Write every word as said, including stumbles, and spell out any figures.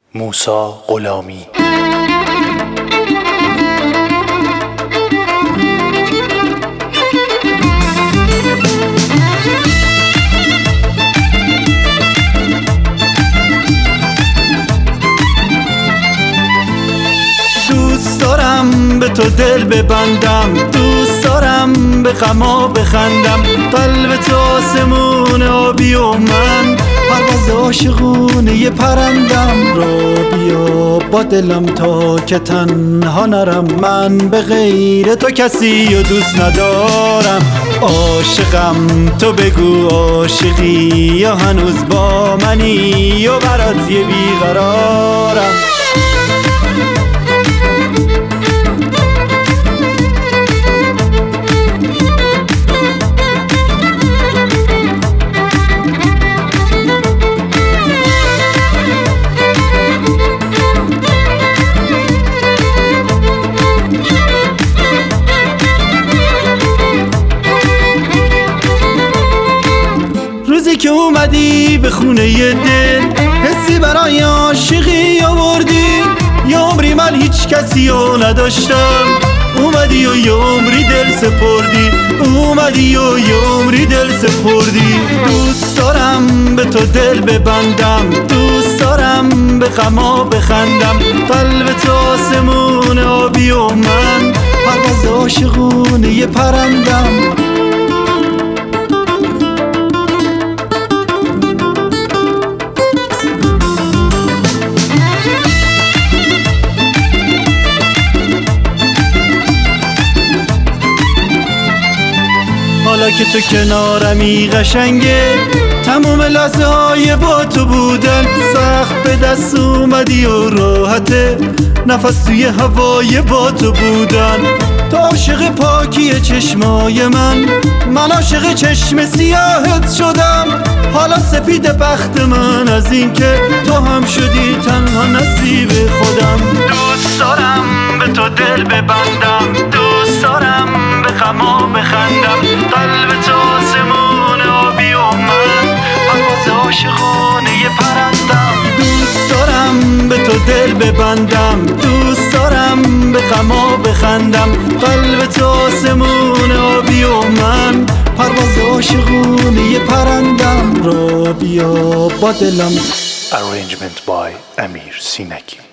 موسی غلامی. دوست دارم به تو دل ببندم، دوست دارم به غما بخندم. قلب تو آسمون آبی و من پرواز عاشقونه یه پرندم. رو بیا با دلم تا که تنها نرم، من به غیر تو کسی و دوست ندارم. عاشقم تو بگو عاشقی یا هنوز با منی و برات یه بیقرارم. روزی که اومدی به خونه ی دل، حسی برای عاشقی آوردی. یه عمری من هیچ کسی رو نداشتم، اومدی و یه عمری دل سپردی. اومدی و یه عمری دل سپردی. دوست دارم به تو دل ببندم، دوست دارم به غما بخندم. قلب تو آسمون آبی و من پرواز عاشقونه یه پرندم. حالا که تو کنارمی قشنگه، تموم لحظه های با تو بودن سخت به دست اومدی و راحته، نفس توی هوای با تو بودن. تو عاشق پاکی چشمای من، من عاشق چشم سیاهت شدم. حالا سپید بخت من از این که تو هم شدی تنها نصیب خودم. دوست دارم به تو دل ببندم، دوست دارم به غما بخندم. قلب تو آسمون آبی و من پرواز عاشقانه یه پرندم. دوست دارم به تو دل ببندم، دوست دارم به غما بخندم. قلب تو آسمون آبی و من پرواز عاشقانه یه پرندم. رو بیا با دلم. Arrangement by Amir Sinaki.